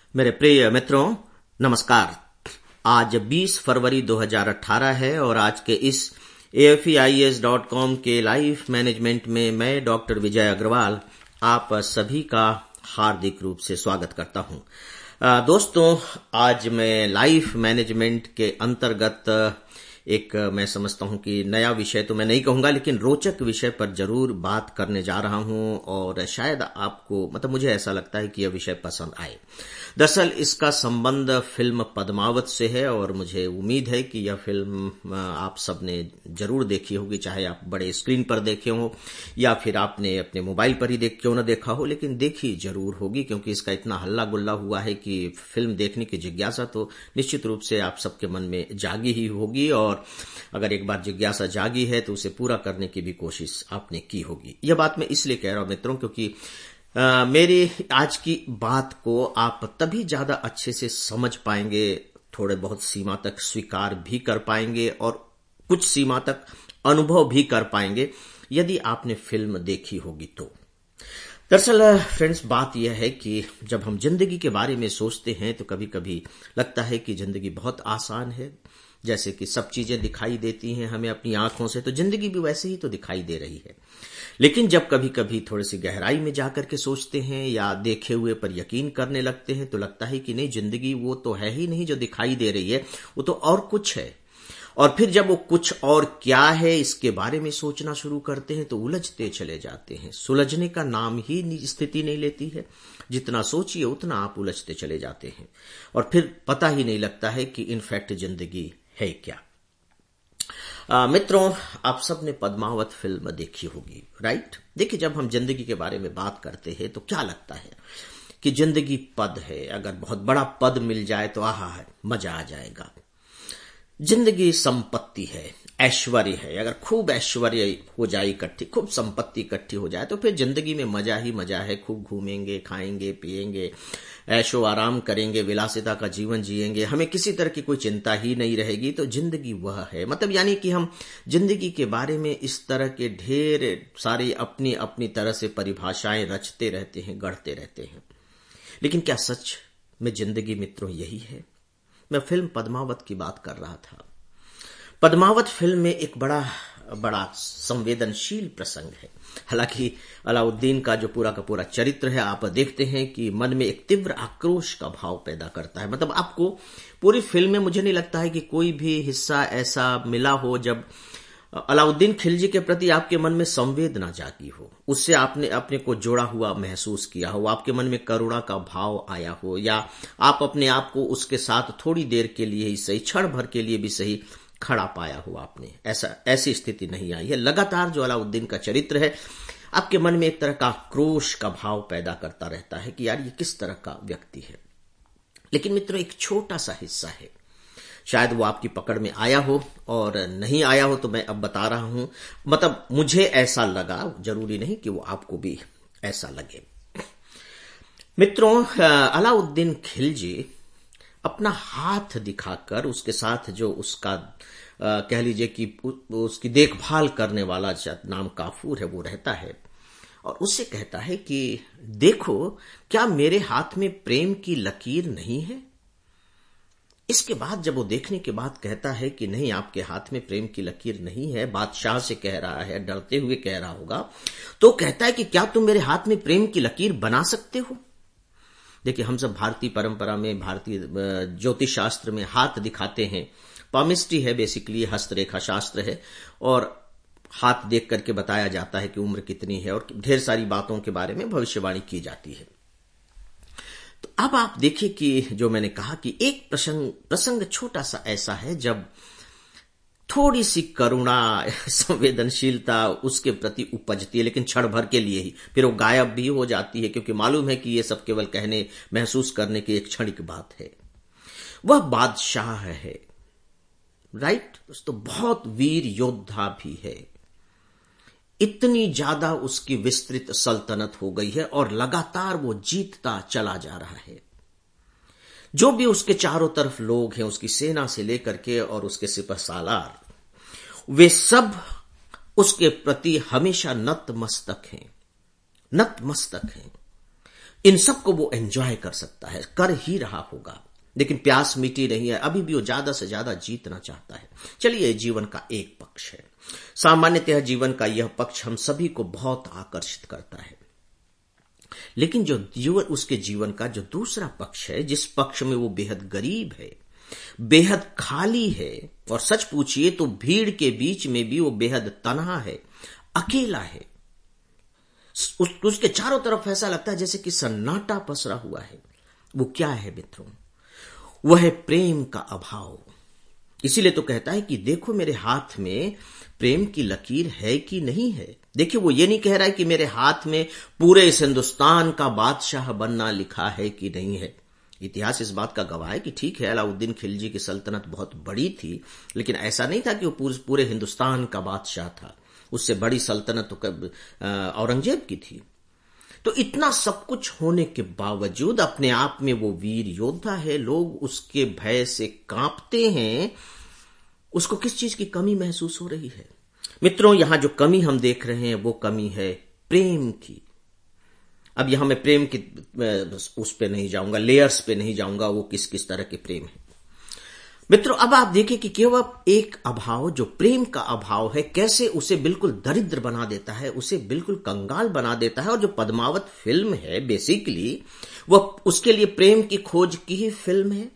मेरे प्रिय मित्रों, नमस्कार। आज 20 फरवरी 2018 है और आज के इस AFEIS.com के लाइफ मैनेजमेंट में मैं डॉक्टर विजय अग्रवाल आप सभी का हार्दिक रूप से स्वागत करता हूं। दोस्तों, आज मैं लाइफ मैनेजमेंट के अंतर्गत एक मैं समझता हूं कि नया विषय तो मैं नहीं कहूंगा, लेकिन रोचक विषय पर जरूर बात करने जा रहा हूं और शायद आपको मुझे ऐसा लगता है कि यह विषय पसंद आए। दरअसल इसका संबंध फिल्म पद्मावत से है और मुझे उम्मीद है कि यह फिल्म आप सबने जरूर देखी होगी, चाहे आप बड़े स्क्रीन पर देखे हो या फिर आपने अपने मोबाइल पर ही क्यों ना देखा हो, लेकिन देखी जरूर होगी क्योंकि इसका इतना हल्ला गुल्ला हुआ है कि फिल्म देखने की जिज्ञासा तो निश्चित रूप से आप सबके मन में जागी ही होगी और अगर एक बार जिज्ञासा जागी है तो उसे पूरा करने की भी कोशिश आपने की होगी। यह बात मैं इसलिए कह रहा हूं मित्रों क्योंकि मेरी आज की बात को आप तभी ज्यादा अच्छे से समझ पाएंगे, थोड़े बहुत सीमा तक स्वीकार भी कर पाएंगे और कुछ सीमा तक अनुभव भी कर पाएंगे यदि आपने फिल्म देखी होगी तो। दरअसल फ्रेंड्स, बात यह है कि जब हम जिंदगी के बारे में सोचते हैं तो कभी कभी लगता है कि जिंदगी बहुत आसान है, जैसे कि सब चीजें दिखाई देती हैं हमें अपनी आंखों से, तो जिंदगी भी वैसे ही तो दिखाई दे रही है। लेकिन जब कभी कभी थोड़ी सी गहराई में जाकर के सोचते हैं या देखे हुए पर यकीन करने लगते हैं तो लगता है कि नहीं, जिंदगी वो तो है ही नहीं जो दिखाई दे रही है, वो तो और कुछ है। और फिर जब वो कुछ और क्या है इसके बारे में सोचना शुरू करते हैं तो उलझते चले जाते हैं। सुलझने का नाम ही स्थिति नहीं लेती है, जितना सोचिए उतना आप उलझते चले जाते हैं और फिर पता ही नहीं लगता है कि इनफैक्ट जिंदगी है क्या। मित्रों, आप सबने पद्मावत फिल्म देखी होगी, राइट? देखिए, जब हम जिंदगी के बारे में बात करते हैं तो क्या लगता है कि जिंदगी पद है, अगर बहुत बड़ा पद मिल जाए तो आहा है, मजा आ जाएगा। जिंदगी संपत्ति है, ऐश्वर्य है, अगर खूब ऐश्वर्य हो जाए इकट्ठी, खूब संपत्ति इकट्ठी हो जाए तो फिर जिंदगी में मजा ही मजा है। खूब घूमेंगे, खाएंगे, पिएंगे, ऐशो आराम करेंगे, विलासिता का जीवन जिएंगे, हमें किसी तरह की कोई चिंता ही नहीं रहेगी, तो जिंदगी वह है। यानी कि हम जिंदगी के बारे में इस तरह के ढेर सारी अपनी अपनी तरह से परिभाषाएं रचते रहते हैं, गढ़ते रहते हैं। लेकिन क्या सच में जिंदगी मित्रों यही है? मैं फिल्म पद्मावत की बात कर रहा था। पद्मावत फिल्म में एक बड़ा संवेदनशील प्रसंग है। हालांकि अलाउद्दीन का जो पूरा का पूरा चरित्र है, आप देखते हैं कि मन में एक तीव्र आक्रोश का भाव पैदा करता है। आपको पूरी फिल्म में मुझे नहीं लगता है कि कोई भी हिस्सा ऐसा मिला हो जब अलाउद्दीन खिलजी के प्रति आपके मन में संवेदना जागी हो, उससे आपने अपने को जोड़ा हुआ महसूस किया हो, आपके मन में करुणा का भाव आया हो, या आप अपने आप को उसके साथ थोड़ी देर के लिए ही सही, क्षण भर के लिए भी सही खड़ा पाया हो आपने। ऐसी स्थिति नहीं आई है। लगातार जो अलाउद्दीन का चरित्र है आपके मन में एक तरह का आक्रोश का भाव पैदा करता रहता है कि यार ये किस तरह का व्यक्ति है। लेकिन मित्रों, एक छोटा सा हिस्सा है, शायद वो आपकी पकड़ में आया हो और नहीं आया हो तो मैं अब बता रहा हूं। मुझे ऐसा लगा, जरूरी नहीं कि वो आपको भी ऐसा लगे। मित्रों, अलाउद्दीन खिलजी अपना हाथ दिखाकर उसके साथ जो उसका कह लीजिए कि उसकी देखभाल करने वाला नाम काफूर है वो रहता है और उससे कहता है कि देखो, क्या मेरे हाथ में प्रेम की लकीर नहीं है? इसके बाद जब वो देखने के बाद कहता है कि नहीं, आपके हाथ में प्रेम की लकीर नहीं है, बादशाह से कह रहा है, डरते हुए कह रहा होगा, तो कहता है कि क्या तुम मेरे हाथ में प्रेम की लकीर बना सकते हो? देखिए, हम सब भारतीय परंपरा में, भारतीय ज्योतिष शास्त्र में हाथ दिखाते हैं। पामिस्ट्री है, बेसिकली हस्तरेखा शास्त्र है और हाथ देख करके बताया जाता है कि उम्र कितनी है और ढेर सारी बातों के बारे में भविष्यवाणी की जाती है। तो अब आप देखिए कि जो मैंने कहा कि एक प्रसंग छोटा सा ऐसा है जब थोड़ी सी करुणा, संवेदनशीलता उसके प्रति उपजती है, लेकिन क्षण भर के लिए ही, फिर वो गायब भी हो जाती है क्योंकि मालूम है कि ये सब केवल कहने, महसूस करने की एक क्षणिक बात है। वह बादशाह है, राइट? तो बहुत वीर योद्धा भी है, इतनी ज्यादा उसकी विस्तृत सल्तनत हो गई है और लगातार वो जीतता चला जा रहा है। जो भी उसके चारों तरफ लोग हैं, उसकी सेना से लेकर के और उसके सिपहसालार, वे सब उसके प्रति हमेशा नतमस्तक हैं। इन सब को वो एंजॉय कर सकता है, कर ही रहा होगा, लेकिन प्यास मिटी नहीं है, अभी भी वो ज्यादा से ज्यादा जीतना चाहता है। चलिए, जीवन का एक पक्ष है। सामान्यतः जीवन का यह पक्ष हम सभी को बहुत आकर्षित करता है, लेकिन जो जीवन, उसके जीवन का जो दूसरा पक्ष है, जिस पक्ष में वो बेहद गरीब है, बेहद खाली है, और सच पूछिए तो भीड़ के बीच में भी वो बेहद तन्हा है, अकेला है, उसके चारों तरफ ऐसा लगता है जैसे कि सन्नाटा पसरा हुआ है। वो क्या है मित्रों? वह है प्रेम का अभाव। इसीलिए तो कहता है कि देखो मेरे हाथ में प्रेम की लकीर है कि नहीं है। देखिए, वो ये नहीं कह रहा है कि मेरे हाथ में पूरे इस हिंदुस्तान का बादशाह बनना लिखा है कि नहीं है। इतिहास इस बात का गवाह है कि ठीक है, अलाउद्दीन खिलजी की सल्तनत बहुत बड़ी थी, लेकिन ऐसा नहीं था कि वो पूरे हिंदुस्तान का बादशाह था। उससे बड़ी सल्तनत तो औरंगजेब की थी। तो इतना सब कुछ होने के बावजूद अपने आप में वो वीर योद्धा है, लोग उसके भय से कांपते हैं। उसको किस चीज की कमी महसूस हो रही है? मित्रों, यहां जो कमी हम देख रहे हैं वो कमी है प्रेम की। अब यहां मैं प्रेम की उस पे नहीं जाऊंगा, लेयर्स पे नहीं जाऊंगा, वो किस किस तरह के प्रेम है। मित्रों, अब आप देखिए कि केवल एक अभाव, जो प्रेम का अभाव है, कैसे उसे बिल्कुल दरिद्र बना देता है, उसे बिल्कुल कंगाल बना देता है। और जो पद्मावत फिल्म है, बेसिकली वह उसके लिए प्रेम की खोज की ही फिल्म है।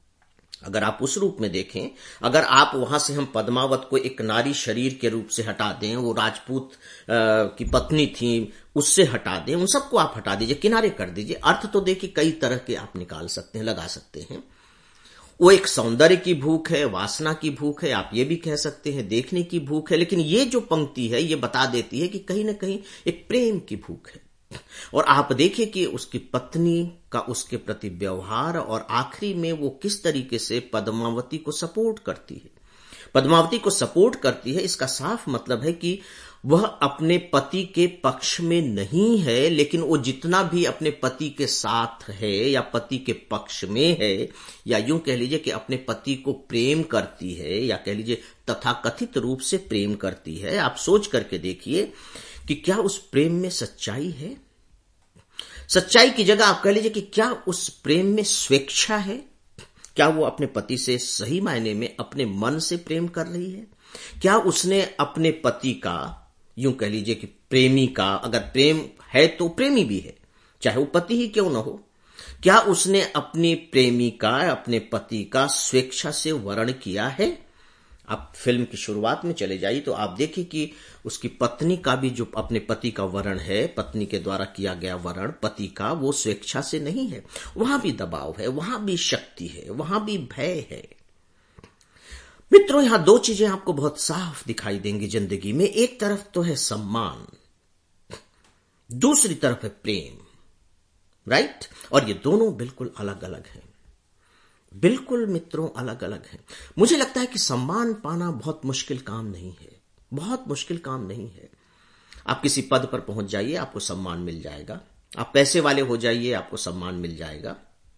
अगर आप उस रूप में देखें, अगर आप वहां से हम पद्मावत को एक नारी शरीर के रूप से हटा दें, वो राजपूत की पत्नी थी, उससे हटा दें, उन सबको आप हटा दीजिए, किनारे कर दीजिए। अर्थ तो देखिए कई तरह के आप निकाल सकते हैं, लगा सकते हैं। वो एक सौंदर्य की भूख है, वासना की भूख है, आप ये भी कह सकते हैं देखने की भूख है। लेकिन ये जो पंक्ति है, ये बता देती है कि कहीं ना कहीं एक प्रेम की भूख है। और आप देखिए कि उसकी पत्नी का उसके प्रति व्यवहार, और आखिरी में वो किस तरीके से पद्मावती को सपोर्ट करती है। पद्मावती को सपोर्ट करती है, इसका साफ मतलब है कि वह अपने पति के पक्ष में नहीं है, लेकिन वो जितना भी अपने पति के साथ है या पति के पक्ष में है, या यूं कह लीजिए कि अपने पति को प्रेम करती है, या कह लीजिए तथाकथित रूप से प्रेम करती है। आप सोच करके देखिए कि क्या उस प्रेम में सच्चाई है? सच्चाई की जगह आप कह लीजिए कि क्या उस प्रेम में स्वेच्छा है? क्या वो अपने पति से सही मायने में अपने मन से प्रेम कर रही है? क्या उसने अपने पति का, यूं कह लीजिए कि प्रेमी का, अगर प्रेम है तो प्रेमी भी है, चाहे वो पति ही क्यों ना हो, क्या उसने अपनी प्रेमी का, अपने पति का स्वेच्छा से वर्ण किया है? आप फिल्म की शुरुआत में चले जाइए तो आप देखिए कि उसकी पत्नी का भी जो अपने पति का वर्ण है, पत्नी के द्वारा किया गया वर्ण पति का, वो स्वेच्छा से नहीं है। वहां भी दबाव है, वहां भी शक्ति है, वहां भी भय है। मित्रों, यहां दो चीजें आपको बहुत साफ दिखाई देंगी जिंदगी में। एक तरफ तो है सम्मान, दूसरी तरफ है प्रेम, राइट? और ये दोनों बिल्कुल अलग अलग हैं, बिल्कुल मित्रों अलग अलग हैं। मुझे लगता है कि सम्मान पाना बहुत मुश्किल काम नहीं है, बहुत मुश्किल काम नहीं है। आप किसी पद पर पहुंच जाइए, आपको सम्मान मिल जाएगा। आप पैसे वाले हो जाइए, आपको सम्मान मिल जाएगा।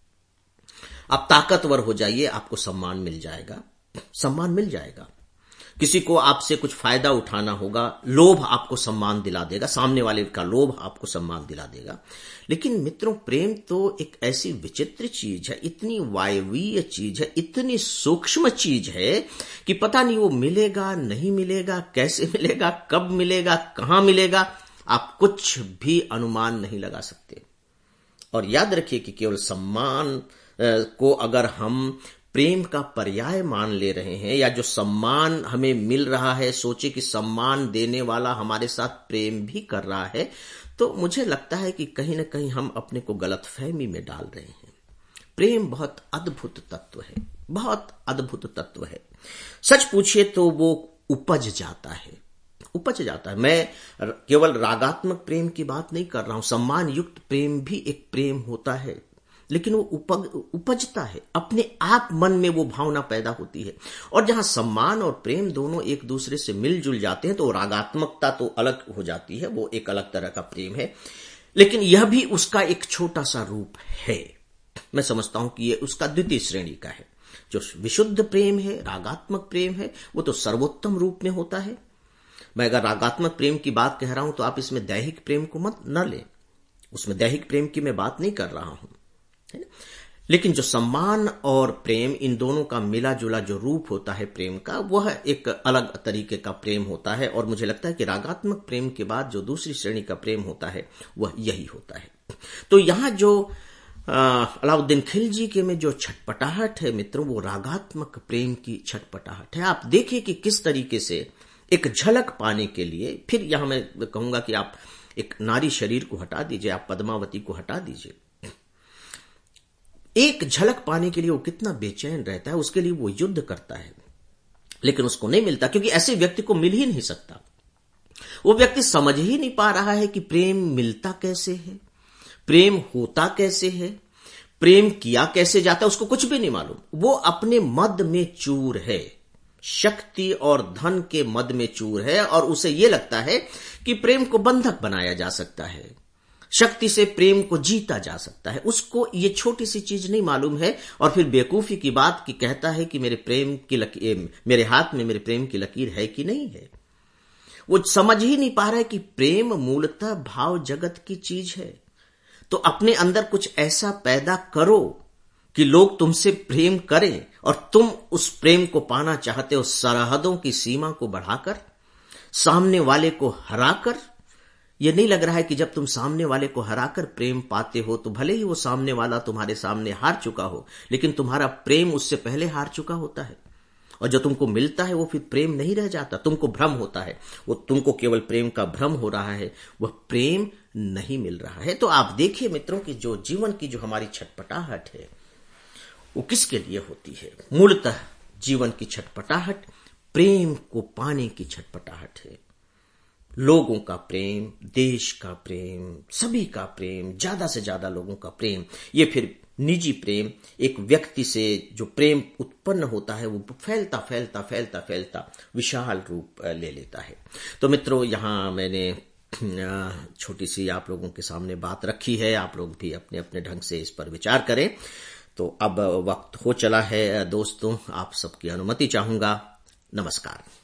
आप ताकतवर हो जाइए, आपको सम्मान मिल जाएगा, सम्मान मिल जाएगा। किसी को आपसे कुछ फायदा उठाना होगा, लोभ आपको सम्मान दिला देगा, सामने वाले का लोभ आपको सम्मान दिला देगा। लेकिन मित्रों, प्रेम तो एक ऐसी विचित्र चीज है, इतनी वायवीय चीज है, इतनी सूक्ष्म चीज है कि पता नहीं वो मिलेगा नहीं मिलेगा, कैसे मिलेगा, कब मिलेगा, कहां मिलेगा, आप कुछ भी अनुमान नहीं लगा सकते। और याद रखिए कि केवल सम्मान को अगर हम प्रेम का पर्याय मान ले रहे हैं, या जो सम्मान हमें मिल रहा है, सोचे कि सम्मान देने वाला हमारे साथ प्रेम भी कर रहा है, तो मुझे लगता है कि कहीं ना कहीं हम अपने को गलतफहमी में डाल रहे हैं। प्रेम बहुत अद्भुत तत्व है, बहुत अद्भुत तत्व है। सच पूछिए तो वो उपज जाता है, उपज जाता है। मैं केवल रागात्मक प्रेम की बात नहीं कर रहा हूं, सम्मान युक्त प्रेम भी एक प्रेम होता है, लेकिन वो उपजता है, अपने आप मन में वो भावना पैदा होती है। और जहां सम्मान और प्रेम दोनों एक दूसरे से मिलजुल जाते हैं तो रागात्मकता तो अलग हो जाती है, वो एक अलग तरह का प्रेम है। लेकिन यह भी उसका एक छोटा सा रूप है। मैं समझता हूं कि यह उसका द्वितीय श्रेणी का है। जो विशुद्ध प्रेम है, रागात्मक प्रेम है, वो तो सर्वोत्तम रूप में होता है। मैं अगर रागात्मक प्रेम की बात कह रहा हूं तो आप इसमें दैहिक प्रेम को मत न लें, उसमें दैहिक प्रेम की मैं बात नहीं कर रहा हूं, है ना? लेकिन जो सम्मान और प्रेम, इन दोनों का मिला जुला जो रूप होता है प्रेम का, वह एक अलग तरीके का प्रेम होता है। और मुझे लगता है कि रागात्मक प्रेम के बाद जो दूसरी श्रेणी का प्रेम होता है वह यही होता है। तो यहां जो अलाउद्दीन खिलजी के में जो छटपटाहट है मित्रों, वो रागात्मक प्रेम की छटपटाहट है। आप देखिए कि किस तरीके से एक झलक पाने के लिए, फिर यहां मैं कहूंगा कि आप एक नारी शरीर को हटा दीजिए, आप पद्मावती को हटा दीजिए, एक झलक पाने के लिए वो कितना बेचैन रहता है, उसके लिए वो युद्ध करता है, लेकिन उसको नहीं मिलता, क्योंकि ऐसे व्यक्ति को मिल ही नहीं सकता। वो व्यक्ति समझ ही नहीं पा रहा है कि प्रेम मिलता कैसे है, प्रेम होता कैसे है, प्रेम किया कैसे जाता है, उसको कुछ भी नहीं मालूम। वो अपने मद में चूर है, शक्ति और धन के मद में चूर है, और उसे यह लगता है कि प्रेम को बंधक बनाया जा सकता है, शक्ति से प्रेम को जीता जा सकता है। उसको ये छोटी सी चीज नहीं मालूम है, और फिर बेवकूफी की बात की कहता है कि मेरे प्रेम की लकीर, मेरे हाथ में मेरे प्रेम की लकीर है कि नहीं है। वो समझ ही नहीं पा रहा है कि प्रेम मूलतः भाव जगत की चीज है। तो अपने अंदर कुछ ऐसा पैदा करो कि लोग तुमसे प्रेम करें, और तुम उस प्रेम को पाना चाहते हो सरहदों की सीमा को बढ़ाकर, सामने वाले को हराकर। यह नहीं लग रहा है कि जब तुम सामने वाले को हराकर प्रेम पाते हो, तो भले ही वो सामने वाला तुम्हारे सामने हार चुका हो, लेकिन तुम्हारा प्रेम उससे पहले हार चुका होता है, और जो तुमको मिलता है वो फिर प्रेम नहीं रह जाता, तुमको भ्रम होता है, वो तुमको केवल प्रेम का भ्रम हो रहा है, वह प्रेम नहीं मिल रहा है। तो आप देखिए मित्रों कि जो जीवन की जो हमारी छटपटाहट है वो किसके लिए होती है? मूलतः जीवन की छटपटाहट प्रेम को पाने की छटपटाहट है। लोगों का प्रेम, देश का प्रेम, सभी का प्रेम, ज्यादा से ज्यादा लोगों का प्रेम, ये फिर निजी प्रेम, एक व्यक्ति से जो प्रेम उत्पन्न होता है वो फैलता फैलता फैलता फैलता विशाल रूप ले लेता है। तो मित्रों, यहां मैंने छोटी सी आप लोगों के सामने बात रखी है, आप लोग भी अपने अपने ढंग से इस पर विचार करें। तो अब वक्त हो चला है दोस्तों, आप सबकी अनुमति चाहूंगा। नमस्कार।